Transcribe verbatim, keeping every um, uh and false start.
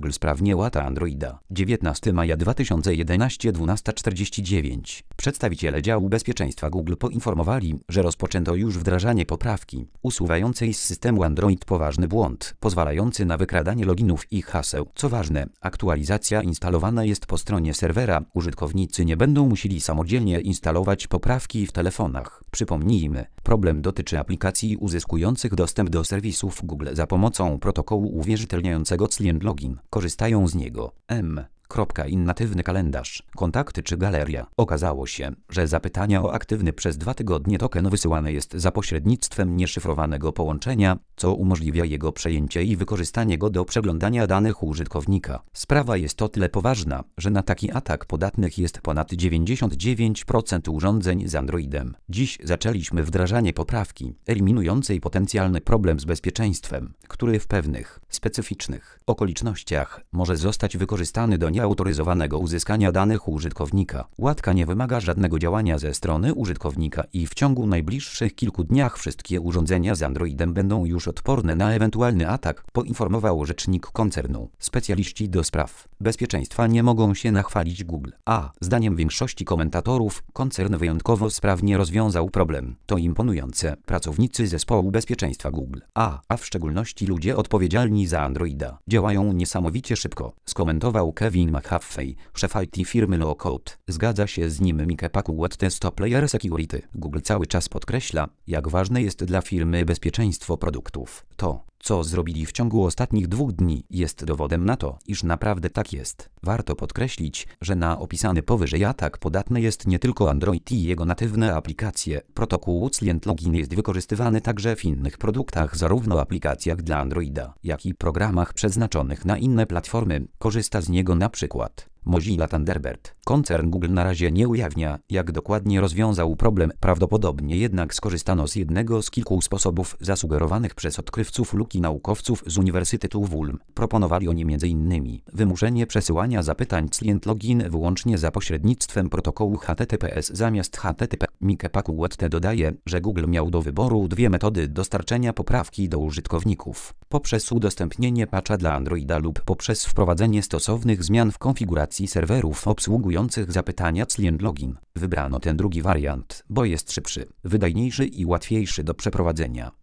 Google sprawnie łata Androida. dziewiętnastego maja dwa tysiące jedenastego, dwunasta czterdzieści dziewięć. Przedstawiciele działu bezpieczeństwa Google poinformowali, że rozpoczęto już wdrażanie poprawki usuwającej z systemu Android poważny błąd, pozwalający na wykradanie loginów i haseł. Co ważne, aktualizacja instalowana jest po stronie serwera. Użytkownicy nie będą musieli samodzielnie instalować poprawki w telefonach. Przypomnijmy, problem dotyczy aplikacji uzyskujących dostęp do serwisów Google za pomocą protokołu uwierzytelniającego Client Login. Korzystają z niego M. In natywny kalendarz, kontakty czy galeria. Okazało się, że zapytania o aktywny przez dwa tygodnie token wysyłane jest za pośrednictwem nieszyfrowanego połączenia, co umożliwia jego przejęcie i wykorzystanie go do przeglądania danych użytkownika. Sprawa jest o tyle poważna, że na taki atak podatnych jest ponad dziewięćdziesiąt dziewięć procent urządzeń z Androidem. Dziś zaczęliśmy wdrażanie poprawki eliminującej potencjalny problem z bezpieczeństwem, który w pewnych specyficznych okolicznościach może zostać wykorzystany do nieautoryzowanego uzyskania danych użytkownika. Łatka nie wymaga żadnego działania ze strony użytkownika i w ciągu najbliższych kilku dniach wszystkie urządzenia z Androidem będą już odporne na ewentualny atak, poinformował rzecznik koncernu. Specjaliści do spraw bezpieczeństwa nie mogą się nachwalić Google. A zdaniem większości komentatorów, koncern wyjątkowo sprawnie rozwiązał problem. To imponujące. Pracownicy zespołu bezpieczeństwa Google, a, a w szczególności ludzie odpowiedzialni za Androida, działają niesamowicie szybko, skomentował Kevin McHaffey, szef I T firmy Low Code. Zgadza się z nim Mike Pakułet, Top Layer Security. Google cały czas podkreśla, jak ważne jest dla firmy bezpieczeństwo produktów. To, co zrobili w ciągu ostatnich dwóch dni, jest dowodem na to, iż naprawdę tak jest. Warto podkreślić, że na opisany powyżej atak podatny jest nie tylko Android i jego natywne aplikacje. Protokół Client Login jest wykorzystywany także w innych produktach, zarówno aplikacjach dla Androida, jak i programach przeznaczonych na inne platformy. Korzysta z niego na przykład Mozilla Thunderbird. Koncern Google na razie nie ujawnia, jak dokładnie rozwiązał problem. Prawdopodobnie jednak skorzystano z jednego z kilku sposobów zasugerowanych przez odkrywców lub naukowców z Uniwersytetu w Ulm. Proponowali oni między innymi wymuszenie przesyłania zapytań Client Login wyłącznie za pośrednictwem protokołu H T T P S zamiast H T T P. Mike Pakułet dodaje, że Google miał do wyboru dwie metody dostarczenia poprawki do użytkowników: poprzez udostępnienie patcha dla Androida lub poprzez wprowadzenie stosownych zmian w konfiguracji serwerów obsługujących zapytania Client Login. Wybrano ten drugi wariant, bo jest szybszy, wydajniejszy i łatwiejszy do przeprowadzenia.